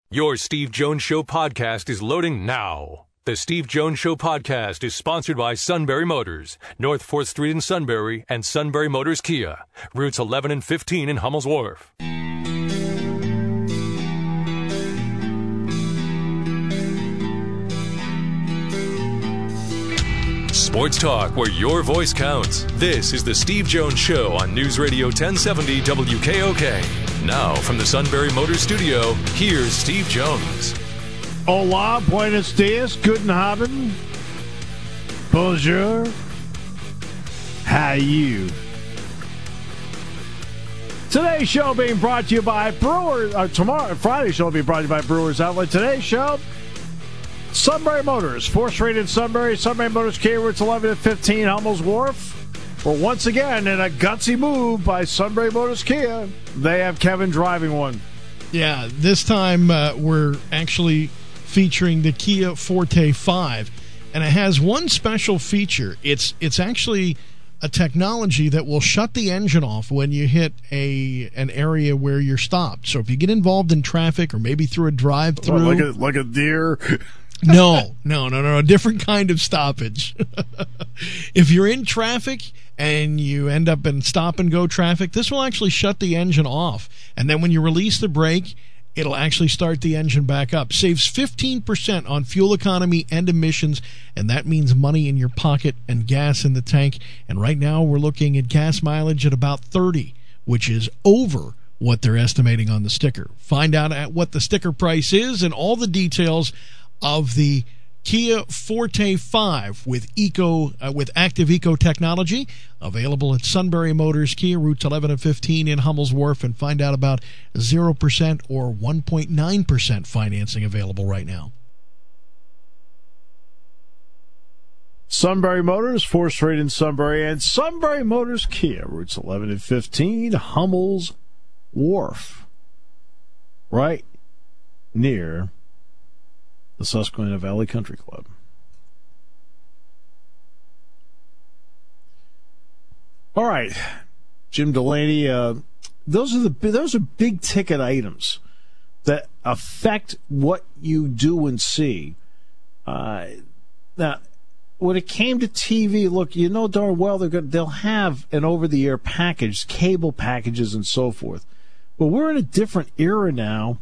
Your Steve Jones Show podcast is loading now. The Steve Jones Show podcast is sponsored by Sunbury Motors, North 4th Street in Sunbury, and Sunbury Motors Kia, routes 11 and 15 in Hummel's Wharf. Sports talk where your voice counts. This is the Steve Jones Show on News Radio 1070 WKOK. Now from the Sunbury Motors Studio, here's Steve Jones. Hola, buenos dias, guten Abend, bonjour, how you? Today's show being brought to you by Brewers. Friday's show will be brought to you by Brewers Outlet. Today's show, Sunbury Motors, 4th Street in Sunbury, Sunbury Motors Kia, routes 11 and 15, Hummel's Wharf. Well, once again, in a gutsy move by Sunbury Motors Kia, they have Kevin driving one. Yeah, this time we're actually featuring the Kia Forte 5, and it has one special feature. It's actually a technology that will shut the engine off when you hit an area where you're stopped. So if you get involved in traffic or maybe through a drive-through, like a deer. No, a different kind of stoppage. If you're in traffic and you end up in stop-and-go traffic, this will actually shut the engine off. And then when you release the brake, it'll actually start the engine back up. Saves 15% on fuel economy and emissions, and that means money in your pocket and gas in the tank. And right now we're looking at gas mileage at about 30, which is over what they're estimating on the sticker. Find out at what the sticker price is and all the details of the Kia Forte 5 with active eco technology, available at Sunbury Motors Kia, routes 11 and 15 in Hummel's Wharf, and find out about 0% or 1.9% financing available right now. Sunbury Motors, 4th Street in Sunbury, and Sunbury Motors Kia, routes 11 and 15, Hummel's Wharf, right near the Susquehanna Valley Country Club. All right, Jim Delaney. Those are big ticket items that affect what you do and see. Now, when it came to TV, look, you know darn well they'll have an over-the-air package, cable packages, and so forth. But we're in a different era now.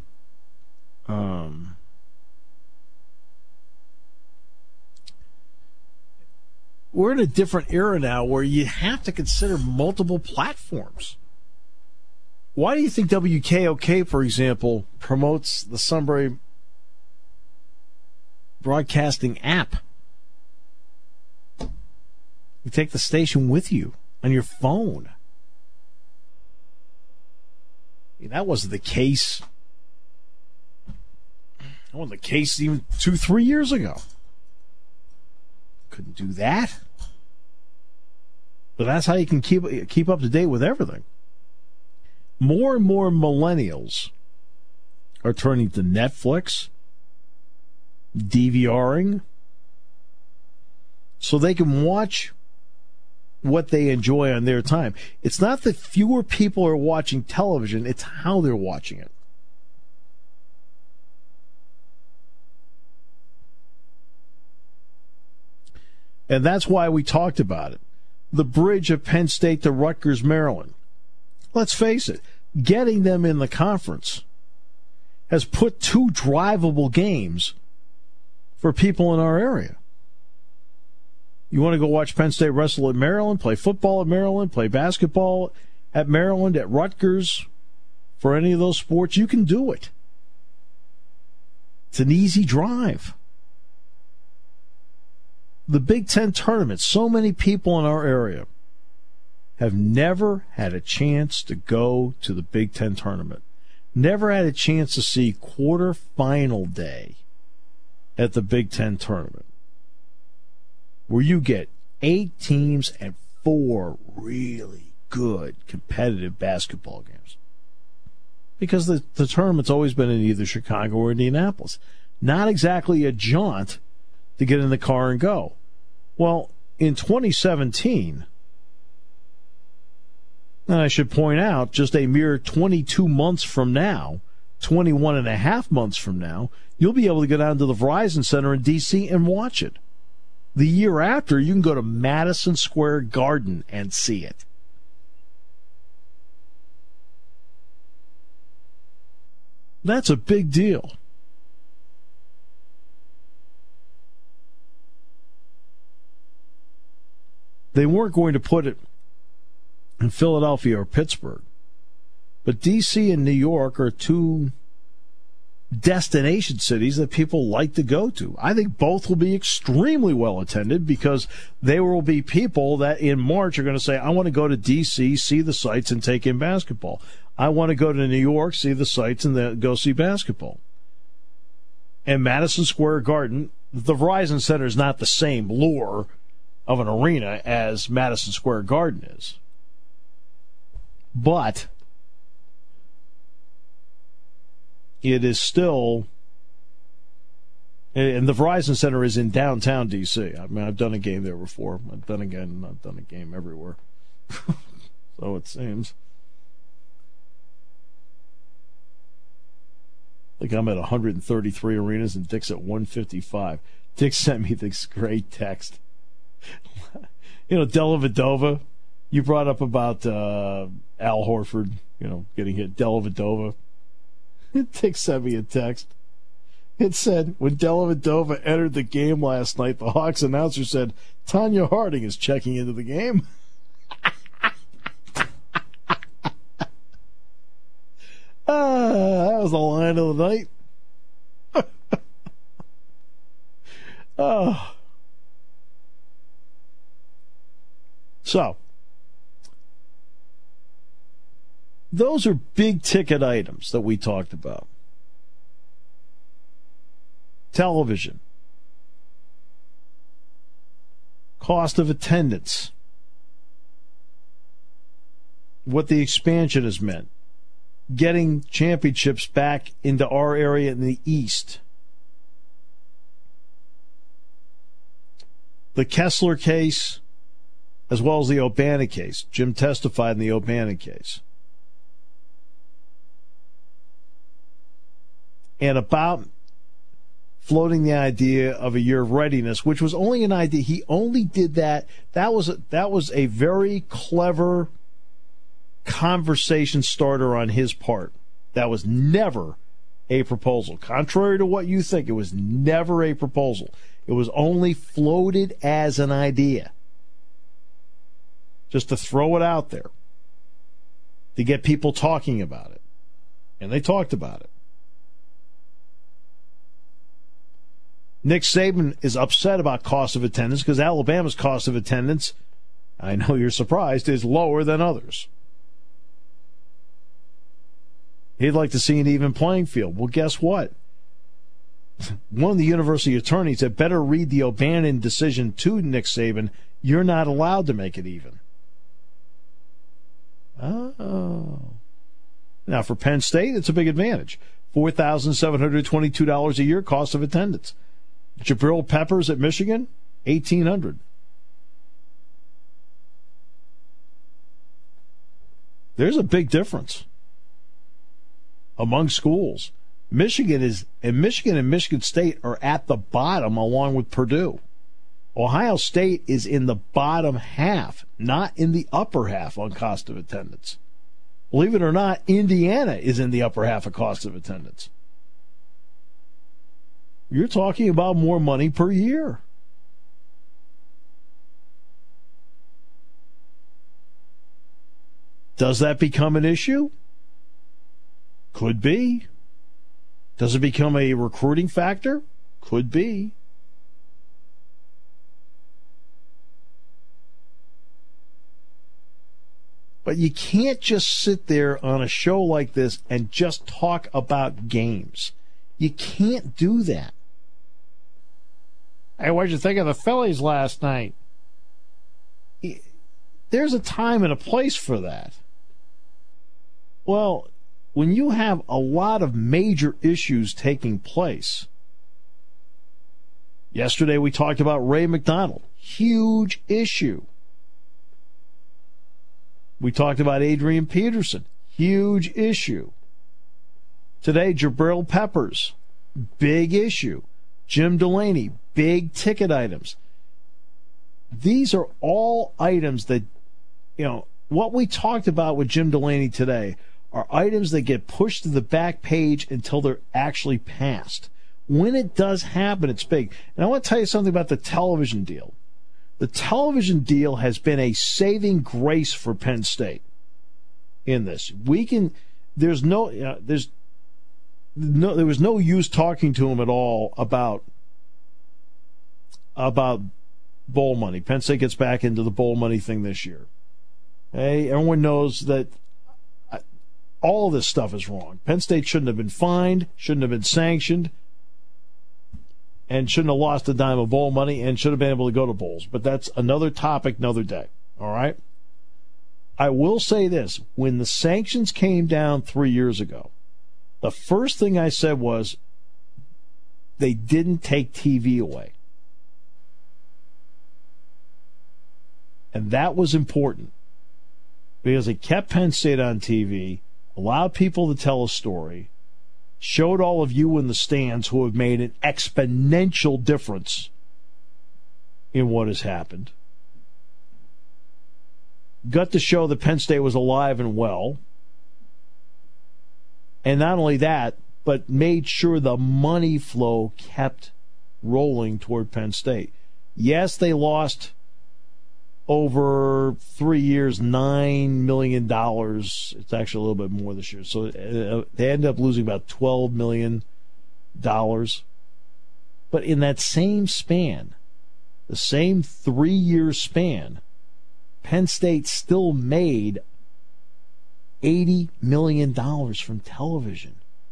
We're in a different era now where you have to consider multiple platforms. Why do you think WKOK, for example, promotes the Sunbury Broadcasting app? You take the station with you on your phone. That wasn't the case. That wasn't the case even 2-3 years ago. Couldn't do that. But that's how you can keep up to date with everything. More and more millennials are turning to Netflix, DVRing, so they can watch what they enjoy on their time. It's not that fewer people are watching television, it's how they're watching it. And that's why we talked about it. The bridge of Penn State to Rutgers, Maryland. Let's face it, getting them in the conference has put 2 drivable games for people in our area. You want to go watch Penn State wrestle at Maryland, play football at Maryland, play basketball at Maryland, at Rutgers, for any of those sports, you can do it. It's an easy drive. The Big Ten tournament, so many people in our area have never had a chance to go to the Big Ten tournament. Never had a chance to see quarterfinal day at the Big Ten tournament, where you get 8 teams and 4 really good competitive basketball games. Because the tournament's always been in either Chicago or Indianapolis. Not exactly a jaunt to get in the car and go. Well, in 2017, and I should point out, just a mere 22 months from now, 21 and a half months from now, you'll be able to go down to the Verizon Center in D.C. and watch it. The year after, you can go to Madison Square Garden and see it. That's a big deal. They weren't going to put it in Philadelphia or Pittsburgh. But D.C. and New York are two destination cities that people like to go to. I think both will be extremely well attended because there will be people that in March are going to say, I want to go to D.C., see the sights, and take in basketball. I want to go to New York, see the sights, and then go see basketball. And Madison Square Garden, the Verizon Center is not the same lure of an arena as Madison Square Garden is. But it is still, and the Verizon Center is in downtown D.C. I mean, I've done a game there before. I've done a game everywhere. So it seems. I think I'm at 133 arenas and Dick's at 155. Dick sent me this great text. Dellavedova, you brought up about Al Horford, getting hit. Dellavedova. Dick sent me a text. It said, when Dellavedova entered the game last night, the Hawks announcer said, Tanya Harding is checking into the game. That was the line of the night. So, those are big ticket items that we talked about. Television. Cost of attendance. What the expansion has meant. Getting championships back into our area in the East. The Kessler case, as well as the O'Bannon case. Jim testified in the O'Bannon case. And about floating the idea of a year of readiness, which was only an idea. He only did that. That was a very clever conversation starter on his part. That was never a proposal. Contrary to what you think, it was never a proposal. It was only floated as an idea. Just to throw it out there. To get people talking about it. And they talked about it. Nick Saban is upset about cost of attendance because Alabama's cost of attendance, I know you're surprised, is lower than others. He'd like to see an even playing field. Well, guess what? One of the university attorneys had better read the O'Bannon decision to Nick Saban. You're not allowed to make it even. Oh. Now, for Penn State, it's a big advantage. $4,722 a year cost of attendance. Jabril Peppers at Michigan, $1,800. There's a big difference among schools. Michigan and Michigan State are at the bottom along with Purdue. Ohio State is in the bottom half, not in the upper half on cost of attendance. Believe it or not, Indiana is in the upper half of cost of attendance. You're talking about more money per year. Does that become an issue? Could be. Does it become a recruiting factor? Could be. But you can't just sit there on a show like this and just talk about games. You can't do that. Hey, what'd you think of the Phillies last night? There's a time and a place for that. Well, when you have a lot of major issues taking place. Yesterday we talked about Ray McDonald. Huge issue. We talked about Adrian Peterson. Huge issue. Today, Jabril Peppers, big issue. Jim Delaney, big ticket items. These are all items that, what we talked about with Jim Delaney today are items that get pushed to the back page until they're actually passed. When it does happen, it's big. And I want to tell you something about the television deal. The television deal has been a saving grace for Penn State in this. There was no use talking to him at all about bowl money. Penn State gets back into the bowl money thing this year. Hey, everyone knows that all this stuff is wrong. Penn State shouldn't have been fined, shouldn't have been sanctioned, and shouldn't have lost a dime of bowl money, and should have been able to go to bowls. But that's another topic, another day. All right? I will say this. When the sanctions came down 3 years ago, the first thing I said was they didn't take TV away. And that was important because it kept Penn State on TV, allowed people to tell a story, showed all of you in the stands who have made an exponential difference in what has happened. Got to show that Penn State was alive and well. And not only that, but made sure the money flow kept rolling toward Penn State. Yes, they lost over 3 years, $9 million. It's actually a little bit more this year. So they ended up losing about $12 million. But in that same span, the same 3-year span, Penn State still made $80 million from television.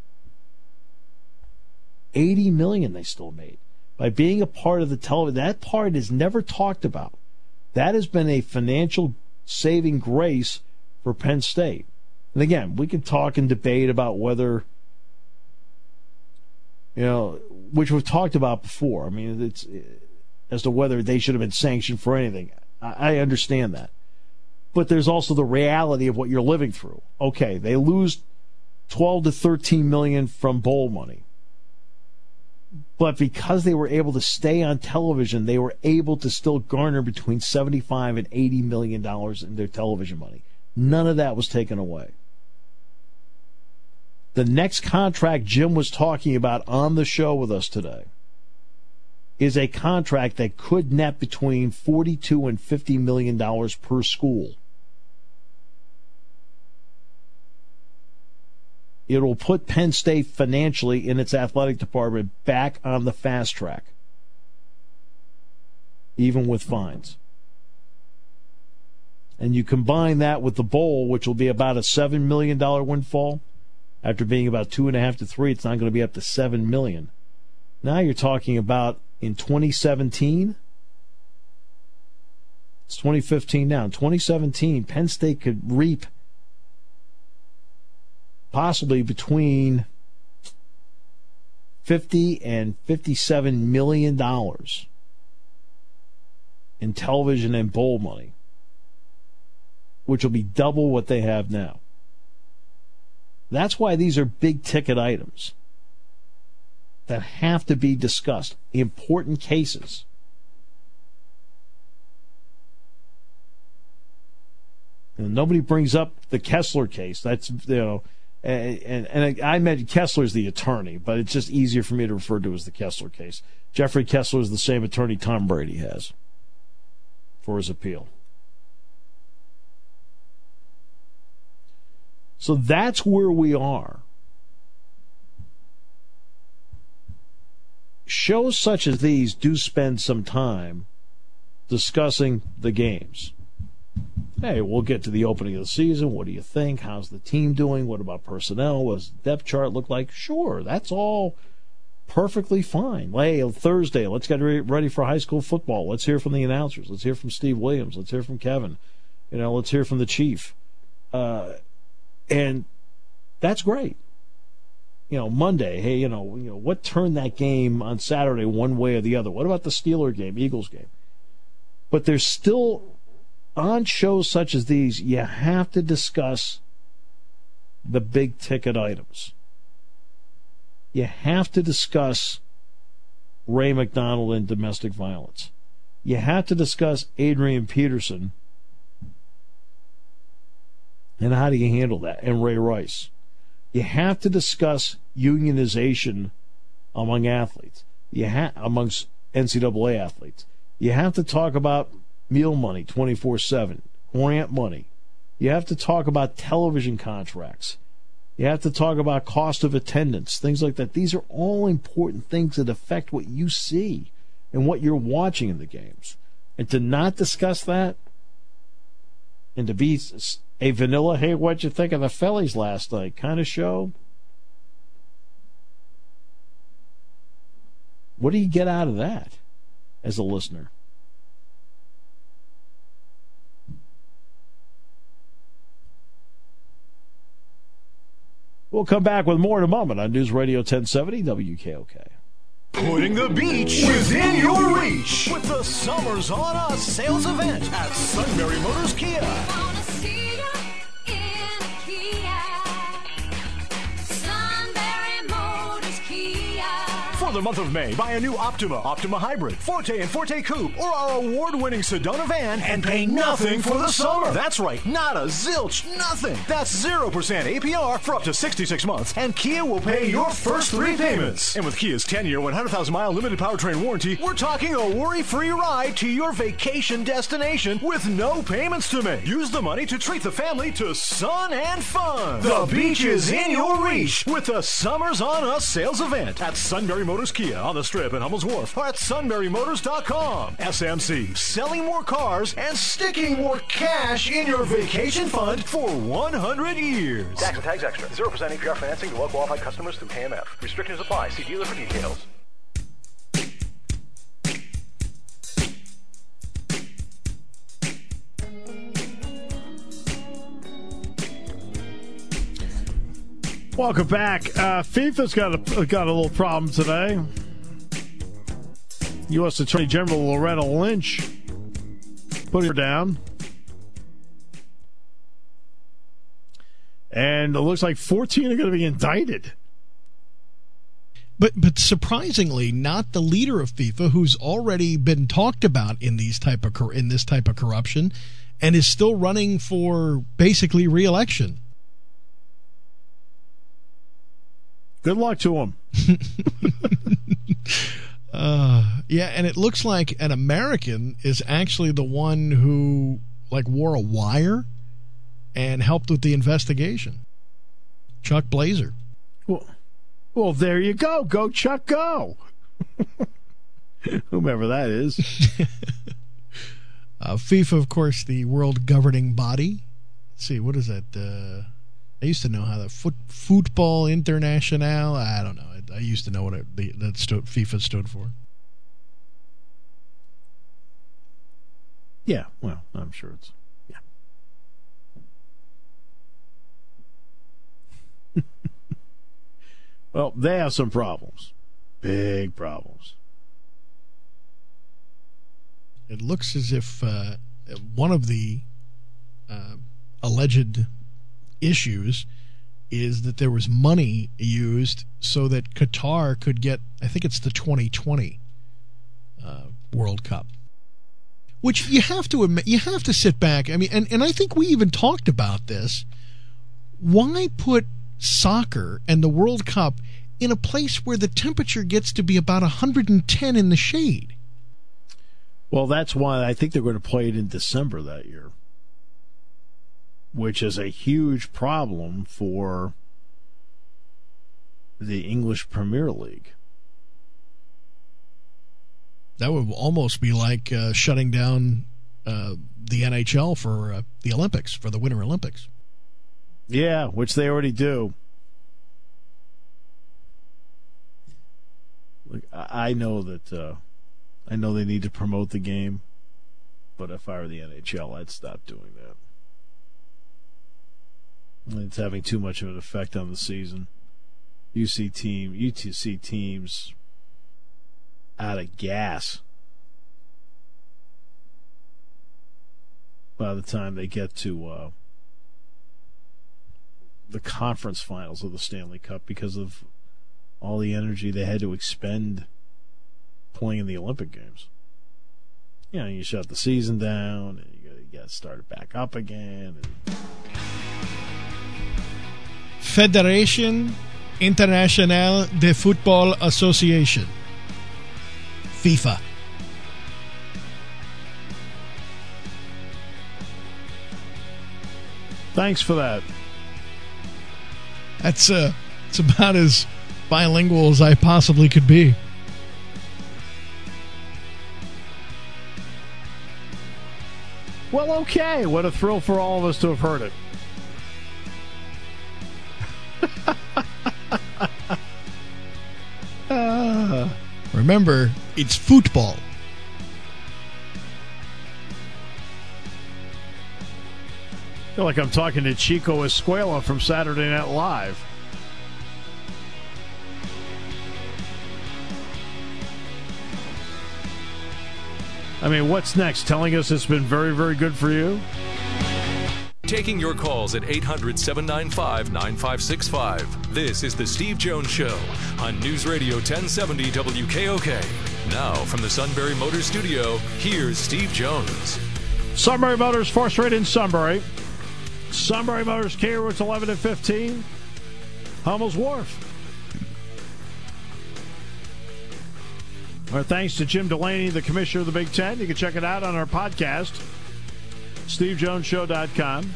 $80 million they still made by being a part of the television. That part is never talked about. That has been a financial saving grace for Penn State. And again, we can talk and debate about whether, which we've talked about before. I mean, it's as to whether they should have been sanctioned for anything. I understand that. But there's also the reality of what you're living through. Okay, they lose $12 to $13 million from bowl money. But because they were able to stay on television, they were able to still garner between $75 and $80 million in their television money. None of that was taken away. The next contract Jim was talking about on the show with us today is a contract that could net between $42 and $50 million per school. It will put Penn State financially in its athletic department back on the fast track, even with fines. And you combine that with the bowl, which will be about a $7 million windfall. After being about 2.5 to 3, it's not going to be up to $7 million. Now you're talking about in 2017. It's 2015 now. In 2017, Penn State could reap possibly between $50 and $57 million in television and bowl money, which will be double what they have now. That's why these are big ticket items that have to be discussed. Important cases. And nobody brings up the Kessler case. That's, and I imagine Kessler's the attorney, but it's just easier for me to refer to as the Kessler case. Jeffrey Kessler is the same attorney Tom Brady has for his appeal. So that's where we are. Shows such as these do spend some time discussing the games. Hey, we'll get to the opening of the season. What do you think? How's the team doing? What about personnel? What does the depth chart look like? Sure, that's all perfectly fine. Hey, Thursday, let's get ready for high school football. Let's hear from the announcers. Let's hear from Steve Williams. Let's hear from Kevin. Let's hear from the chief. And that's great. Monday, hey, what turned that game on Saturday one way or the other? What about the Steeler game, Eagles game? But there's still, on shows such as these, you have to discuss the big ticket items. You have to discuss Ray McDonald and domestic violence. You have to discuss Adrian Peterson and how do you handle that, and Ray Rice. You have to discuss unionization among athletes, amongst NCAA athletes. You have to talk about meal money 24/7, grant money. You have to talk about television contracts. You have to talk about cost of attendance, things like that. These are all important things that affect what you see and what you're watching in the games. And to not discuss that, and to be a vanilla, hey, what'd you think of the Phillies last night kind of show, what do you get out of that as a listener? We'll come back with more in a moment on News Radio 1070 WKOK. Putting the beach within your reach with the Summers on Us sales event at Sunbury Motors Kia. For the month of May, buy a new Optima Hybrid, Forte and Forte Coupe, or our award-winning Sedona van and pay nothing for the summer. That's right, not a zilch, nothing. That's 0% APR for up to 66 months, and Kia will pay your first 3 payments. And with Kia's 10-year, 100,000-mile limited powertrain warranty, we're talking a worry-free ride to your vacation destination with no payments to make. Use the money to treat the family to sun and fun. The beach is in your reach with the Summers on Us sales event at Sunbury Motors Kia on the Strip at Hummel's Wharf or at sunburymotors.com. SMC, selling more cars and sticking more cash in your vacation fund for 100 years. Tax and tags extra. 0% APR financing to well-qualified customers through KMF. Restrictions apply. See dealer for details. Welcome back. FIFA's got a little problem today. U.S. Attorney General Loretta Lynch put her down. And it looks like 14 are going to be indicted. But surprisingly, not the leader of FIFA, who's already been talked about in this type of corruption, and is still running for basically re-election. Good luck to him. Yeah, and it looks like an American is actually the one who wore a wire and helped with the investigation. Chuck Blazer. Well, there you go. Go, Chuck, go. Whomever that is. FIFA, of course, the world governing body. Let's see, what is that? I used to know how the Football International. I don't know. I used to know what FIFA stood for. Yeah, well, I'm sure it's Well, they have some problems, big problems. It looks as if one of the alleged issues is that there was money used so that Qatar could get, I think it's the 2020 World Cup, which you have to admit, you have to sit back. I mean, and I think we even talked about this. Why put soccer and the World Cup in a place where the temperature gets to be about 110 in the shade? Well, that's why I think they're going to play it in December that year, which is a huge problem for the English Premier League. That would almost be like shutting down the NHL for the Olympics, for the Winter Olympics. Yeah, which they already do. Look, I know that I know they need to promote the game, but if I were the NHL, I'd stop doing that. It's having too much of an effect on the season. You see teams out of gas by the time they get to the conference finals of the Stanley Cup because of all the energy they had to expend playing in the Olympic Games. You know, you shut the season down, and you got to start it back up again. Fédération Internationale de Football Association, FIFA. Thanks for that. That's it's about as bilingual as I possibly could be. Well, okay. What a thrill for all of us to have heard it. Remember, it's football. I feel like I'm talking to Chico Escuela from Saturday Night Live. I mean, what's next? Telling us it's been very, very good for you? Taking your calls at 800-795-9565. This is the Steve Jones Show on News Radio 1070 WKOK. Now, from the Sunbury Motors Studio, here's Steve Jones. Sunbury Motors, 4th Street in Sunbury. Sunbury Motors, Kia routes 11 and 15. Hummel's Wharf. Our thanks to Jim Delaney, the commissioner of the Big Ten. You can check it out on our podcast, SteveJonesShow.com.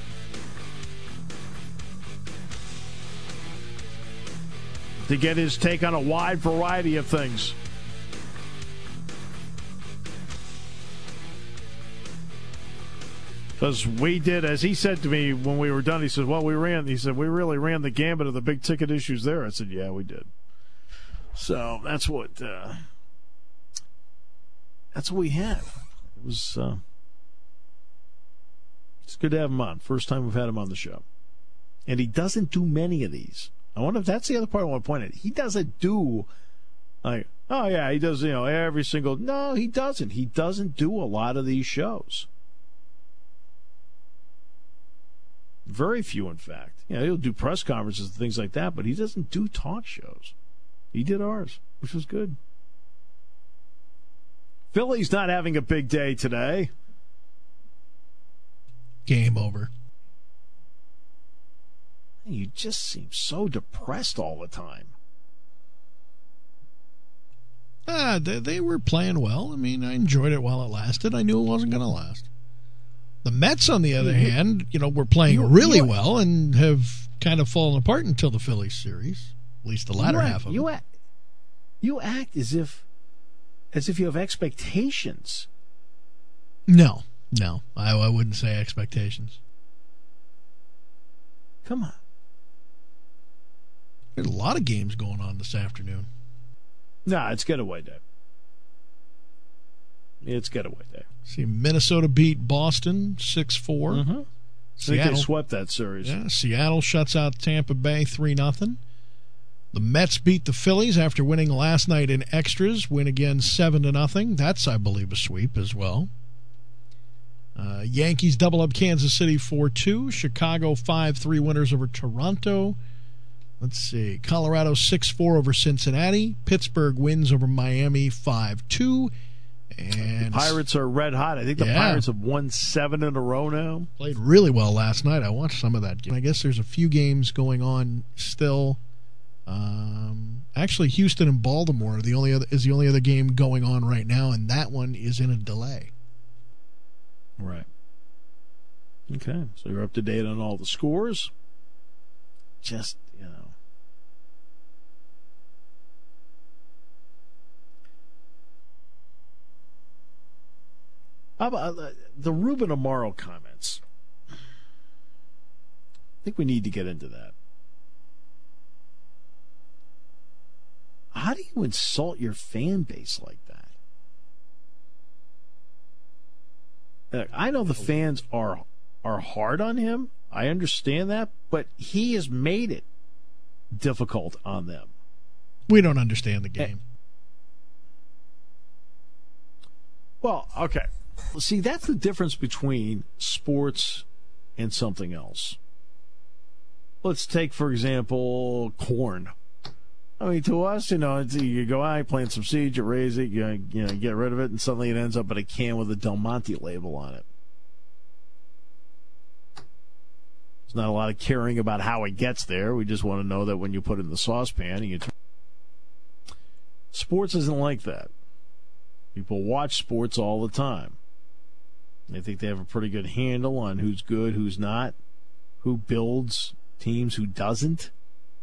To get his take on a wide variety of things. Because we did, as he said to me when we were done, he said, we really ran the gambit of the big ticket issues there. I said, yeah, we did. So that's what we had. It was, it's good to have him on. First time we've had him on the show. And he doesn't do many of these. I wonder if that's the other part I want to point out. He doesn't do, like, oh yeah, he does, every single, no, he doesn't. He doesn't do a lot of these shows. Very few, in fact. He'll do press conferences and things like that, but he doesn't do talk shows. He did ours, which was good. Philly's not having a big day today. Game over. You just seem so depressed all the time. They were playing well. I mean, I enjoyed it while it lasted. I knew it wasn't going to last. The Mets, on the other hand, were playing really well and have kind of fallen apart until the Phillies series, at least the latter half of it. You act as if you have expectations. No, I wouldn't say expectations. Come on. There's a lot of games going on this afternoon. Nah, it's getaway day. It's getaway day. See, Minnesota beat Boston 6-4. Mm-hmm. I think they swept that series. Yeah, Seattle shuts out Tampa Bay 3-0. The Mets beat the Phillies after winning last night in extras. Win again 7-0. That's, I believe, a sweep as well. Yankees double up Kansas City 4-2. Chicago 5-3 winners over Toronto. Let's see. Colorado 6-4 over Cincinnati. Pittsburgh wins over Miami 5-2. And the Pirates are red hot. I think the Pirates have won 7 in a row now. Played really well last night. I watched some of that game. I guess there's a few games going on still. Actually, Houston and Baltimore is the only other game going on right now, and that one is in a delay. Right. Okay, so you're up to date on all the scores. Just, How about the Ruben Amaro comments? I think we need to get into that. How do you insult your fan base like that? I know the fans are hard on him. I understand that, but he has made it difficult on them. We don't understand the game. Well, okay. See, that's the difference between sports and something else. Let's take, for example, corn. I mean, to us, you go out, you plant some seeds, you raise it, you get rid of it, and suddenly it ends up in a can with a Del Monte label on it. There's not a lot of caring about how it gets there. We just want to know that when you put it in the saucepan, sports isn't like that. People watch sports all the time. They think they have a pretty good handle on who's good, who's not, who builds teams, who doesn't.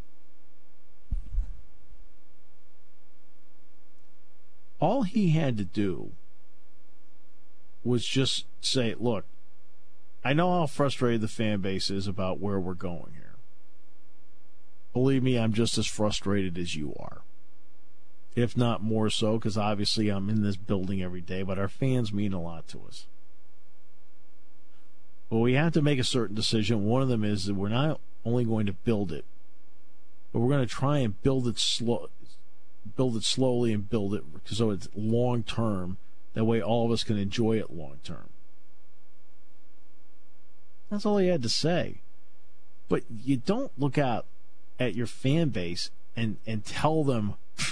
All he had to do was just say, look, I know how frustrated the fan base is about where we're going here. Believe me, I'm just as frustrated as you are. If not more so, because obviously I'm in this building every day, but our fans mean a lot to us. But we have to make a certain decision. One of them is that we're not only going to build it, but we're going to try and build it slowly and build it so it's long term. That way all of us can enjoy it long term. That's all he had to say. But you don't look out at your fan base and tell them,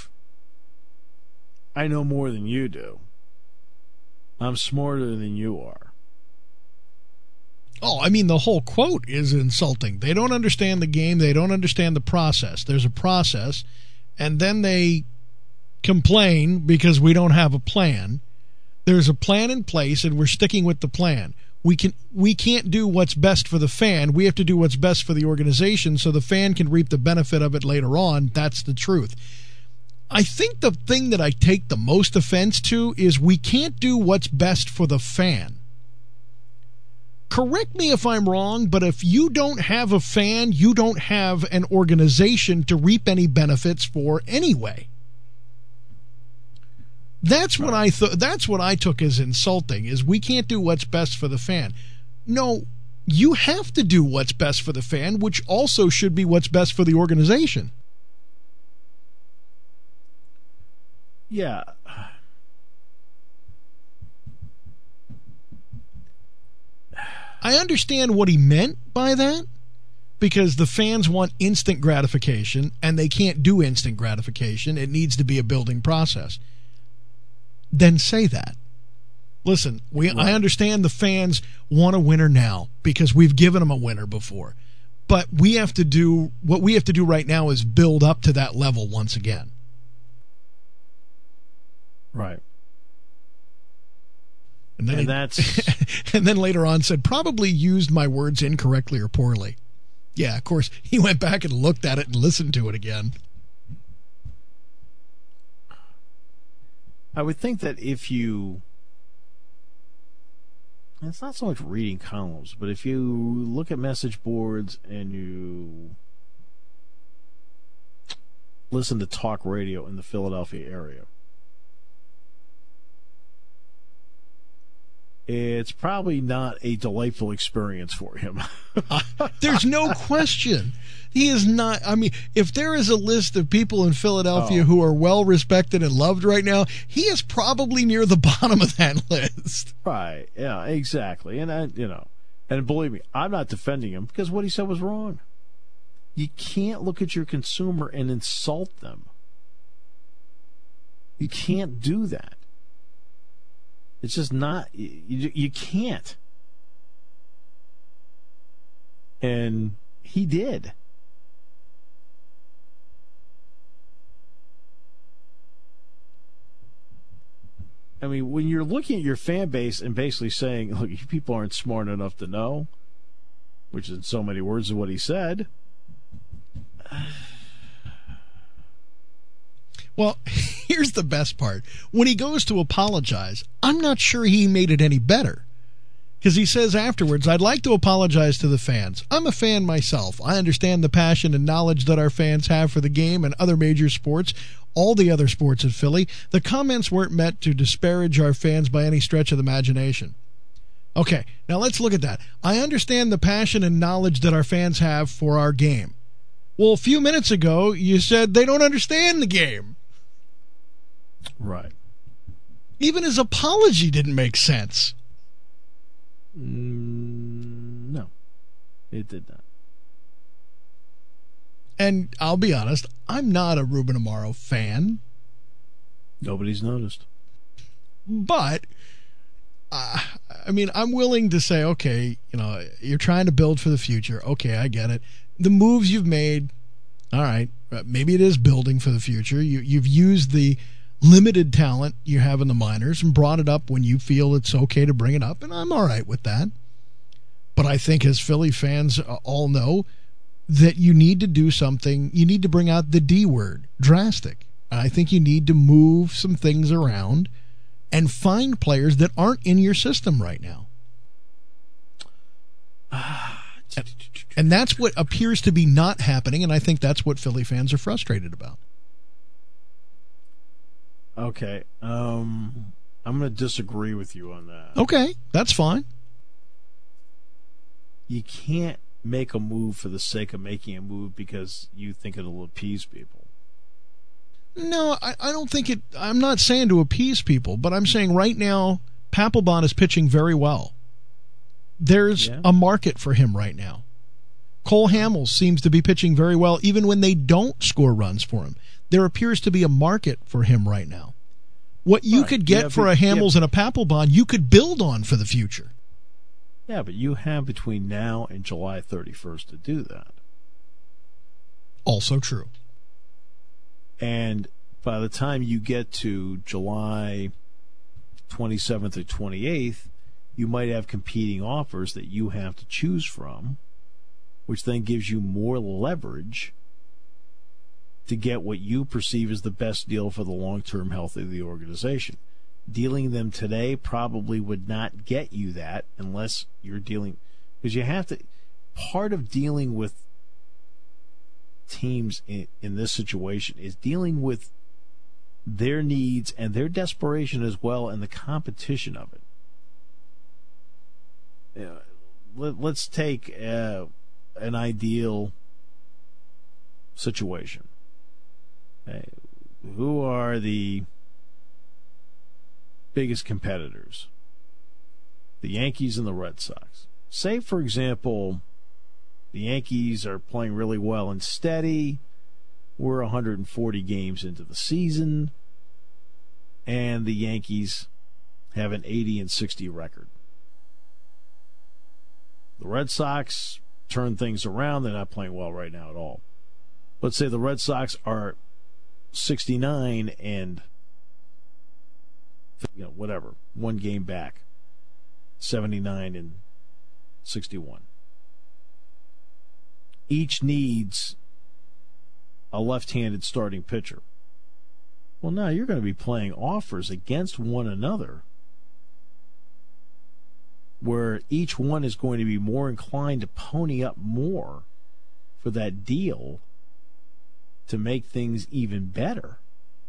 I know more than you do. I'm smarter than you are. Oh, I mean, the whole quote is insulting. They don't understand the game. They don't understand the process. There's a process, and then they complain because we don't have a plan. There's a plan in place, and we're sticking with the plan. We can't do what's best for the fan. We have to do what's best for the organization so the fan can reap the benefit of it later on. That's the truth. I think the thing that I take the most offense to is we can't do what's best for the fan. Correct me if I'm wrong, but if you don't have a fan, you don't have an organization to reap any benefits for anyway. That's what I thought. That's what I took as insulting. Is we can't do what's best for the fan. No, you have to do what's best for the fan, which also should be what's best for the organization. Yeah. I understand what he meant by that, because the fans want instant gratification, and they can't do instant gratification. It needs to be a building process. Then say that. Listen, I understand the fans want a winner now because we've given them a winner before. But what we have to do right now is build up to that level once again. Right. And then later on said, probably used my words incorrectly or poorly. Yeah, of course, he went back and looked at it and listened to it again. I would think that if you, it's not so much reading columns, but if you look at message boards and you listen to talk radio in the Philadelphia area, it's probably not a delightful experience for him. There's no question. He is not. I mean, if there is a list of people in Philadelphia who are well respected and loved right now, he is probably near the bottom of that list. Right. Yeah, exactly. And and believe me, I'm not defending him because what he said was wrong. You can't look at your consumer and insult them. You can't do that. It's just not, you can't. And he did. I mean, when you're looking at your fan base and basically saying, look, you people aren't smart enough to know, which in so many words is what he said. Well, here's the best part. When he goes to apologize, I'm not sure he made it any better. Because he says afterwards, I'd like to apologize to the fans. I'm a fan myself. I understand the passion and knowledge that our fans have for the game and other major sports, all the other sports in Philly. The comments weren't meant to disparage our fans by any stretch of the imagination. Okay, now let's look at that. I understand the passion and knowledge that our fans have for our game. Well, a few minutes ago, you said they don't understand the game. Right. Even his apology didn't make sense. No, it did not. And I'll be honest, I'm not a Ruben Amaro fan. Nobody's noticed. But, I'm willing to say, okay, you're trying to build for the future. Okay, I get it. The moves you've made, all right, maybe it is building for the future. You've used the limited talent you have in the minors and brought it up when you feel it's okay to bring it up, and I'm all right with that. But I think as Philly fans all know that you need to do something. You need to bring out the D word, drastic. I think you need to move some things around and find players that aren't in your system right now. And that's what appears to be not happening, and I think that's what Philly fans are frustrated about. Okay. I'm going to disagree with you on that. Okay, that's fine. You can't make a move for the sake of making a move because you think it'll appease people. No, I don't think it. I'm not saying to appease people, but I'm saying right now, Papelbon is pitching very well. There's a market for him right now. Cole Hamels seems to be pitching very well, even when they don't score runs for him. There appears to be a market for him right now. What you could get for a Hamels and a Papelbon, you could build on for the future. Yeah, but you have between now and July 31st to do that. Also true. And by the time you get to July 27th or 28th, you might have competing offers that you have to choose from, which then gives you more leverage to get what you perceive as the best deal for the long-term health of the organization. Dealing them today probably would not get you that unless you're dealing, because you have to, part of dealing with teams in this situation is dealing with their needs and their desperation as well and the competition of it. Let's take an ideal situation. Who are the biggest competitors? The Yankees and the Red Sox. Say, for example, the Yankees are playing really well and steady. We're 140 games into the season, and the Yankees have an 80-60 record. The Red Sox turn things around. They're not playing well right now at all. Let's say the Red Sox are 69 and whatever, one game back, 79 and 61. Each needs a left-handed starting pitcher. Well, now you're going to be playing offers against one another where each one is going to be more inclined to pony up more for that deal to make things even better.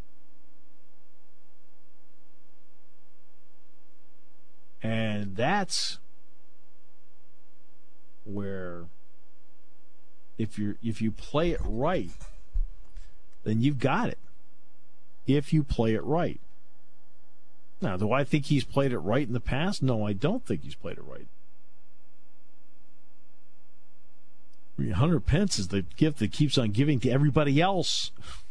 And that's where if you play it right, then you've got it. If you play it right. Now, do I think he's played it right in the past? No, I don't think he's played it right. Hunter Pence is the gift that keeps on giving to everybody else.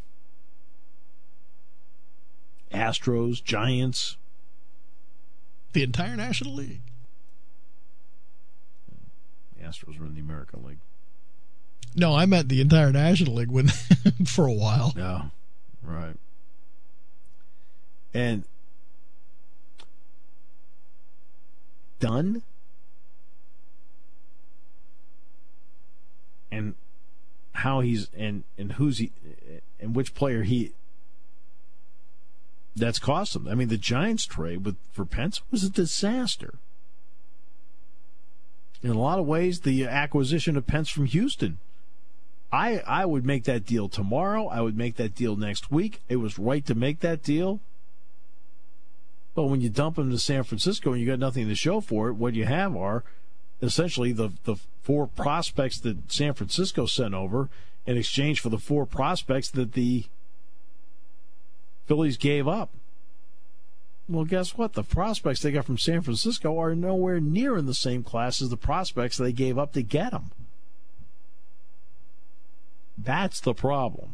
Astros, Giants. The entire National League. The Astros were in the American League. No, I meant the entire National League when, for a while. Yeah, right. And Dunn and how he's and who's he and which player he that's cost him. I mean, the Giants trade for Pence was a disaster. In a lot of ways, the acquisition of Pence from Houston, I would make that deal tomorrow. I would make that deal next week. It was right to make that deal. But when you dump him to San Francisco and you got nothing to show for it, what you have are essentially the four prospects that San Francisco sent over in exchange for the four prospects that the Phillies gave up. Well, guess what? The prospects they got from San Francisco are nowhere near in the same class as the prospects they gave up to get them. That's the problem.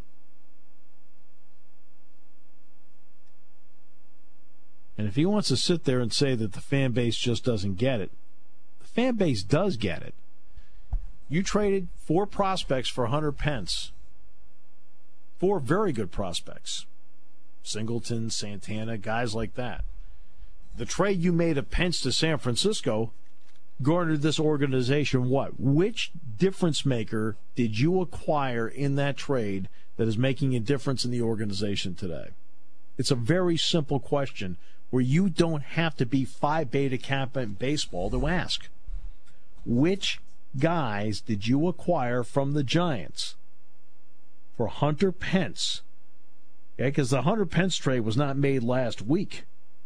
And if he wants to sit there and say that the fan base just doesn't get it, the fan base does get it. You traded 4 prospects for Hunter Pence. 4 very good prospects. Singleton, Santana, guys like that. The trade you made of Pence to San Francisco garnered this organization what? Which difference maker did you acquire in that trade that is making a difference in the organization today? It's a very simple question where you don't have to be Phi Beta Kappa in baseball to ask. Which guys did you acquire from the Giants for Hunter Pence? Okay, because the Hunter Pence trade was not made last week.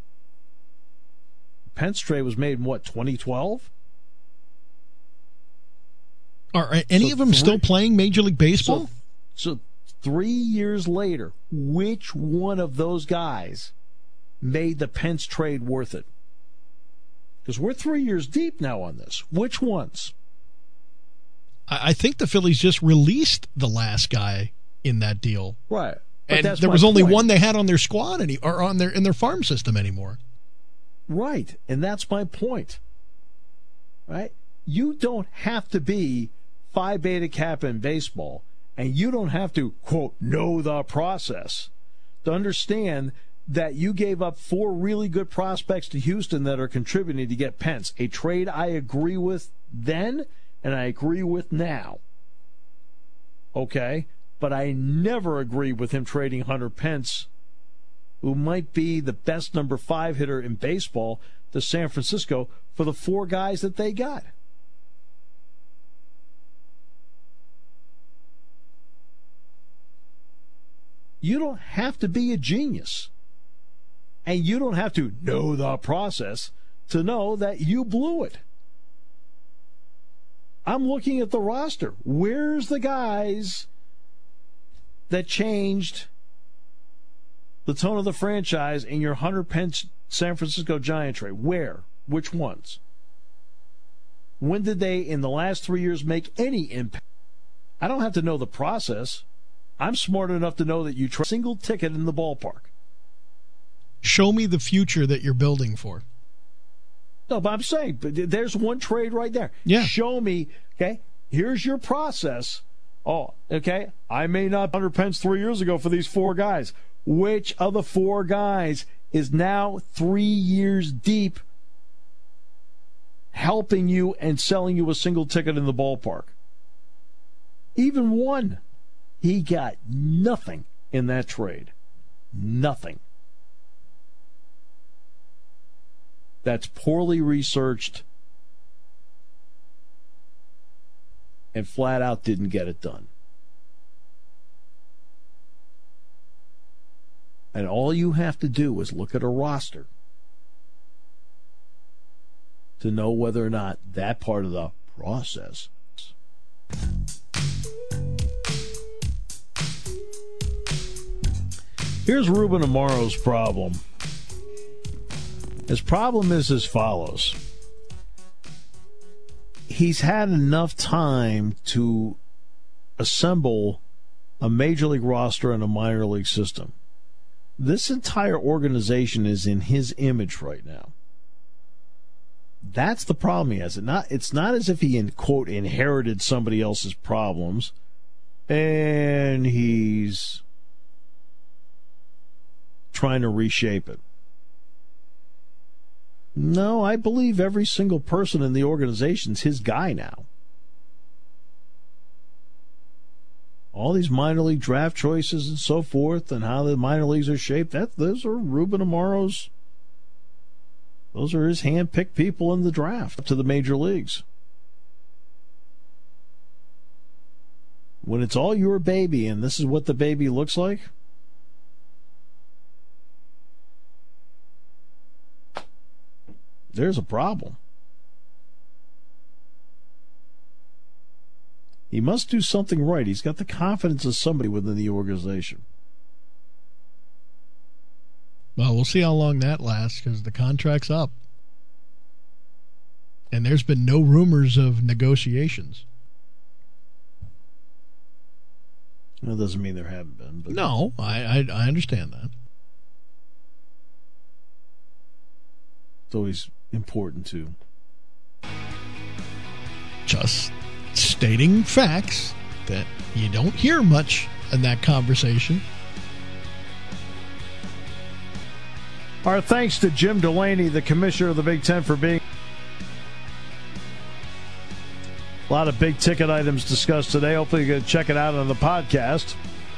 Pence trade was made in what, 2012? Are any of them still playing Major League Baseball? So 3 years later, which one of those guys made the Pence trade worth it? Because we're 3 years deep now on this. Which ones? I think the Phillies just released the last guy in that deal. Right. And there was only one they had on their squad or in their farm system anymore. Right. And that's my point. Right? You don't have to be Phi Beta Kappa in baseball, and you don't have to, quote, know the process to understand that you gave up 4 really good prospects to Houston that are contributing to get Pence. A trade I agree with then and I agree with now. Okay? But I never agree with him trading Hunter Pence, who might be the best number 5 hitter in baseball, to San Francisco for the 4 guys that they got. You don't have to be a genius. And you don't have to know the process to know that you blew it. I'm looking at the roster. Where's the guys that changed the tone of the franchise in your Hunter Pence San Francisco Giant trade? Where? Which ones? When did they, in the last 3 years, make any impact? I don't have to know the process. I'm smart enough to know that you trade a single ticket in the ballpark. Show me the future that you're building for. No, but I'm saying, there's one trade right there. Yeah. Show me, okay, here's your process. Oh, okay, I may not have Hunter Pence 3 years ago for these 4 guys. Which of the 4 guys is now 3 years deep helping you and selling you a single ticket in the ballpark? Even one. He got nothing in that trade. Nothing. That's poorly researched and flat out didn't get it done. And all you have to do is look at a roster to know whether or not that part of the process. Here's Ruben Amaro's problem. His problem is as follows. He's had enough time to assemble a major league roster and a minor league system. This entire organization is in his image right now. That's the problem he has. It's not as if he, quote, inherited somebody else's problems and he's trying to reshape it. No, I believe every single person in the organization's his guy now. All these minor league draft choices and so forth and how the minor leagues are shaped, those are Ruben Amaro's. Those are his hand-picked people in the draft to the major leagues. When it's all your baby and this is what the baby looks like, there's a problem. He must do something right. He's got the confidence of somebody within the organization. Well, we'll see how long that lasts because the contract's up. And there's been no rumors of negotiations. That doesn't mean there haven't been. But No, I understand that. it's always important to. Just stating facts that you don't hear much in that conversation. Our thanks to Jim Delaney, the commissioner of the Big Ten, for being. A lot of big ticket items discussed today. Hopefully you can check it out on the podcast.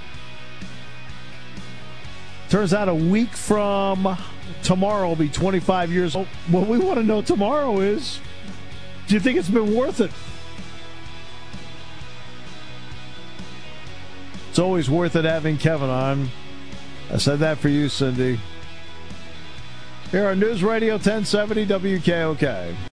Turns out a week from tomorrow will be 25 years old. What we want to know tomorrow is, do you think it's been worth it? It's always worth it having Kevin on. I said that for you, Cindy. Here on News Radio 1070 WKOK.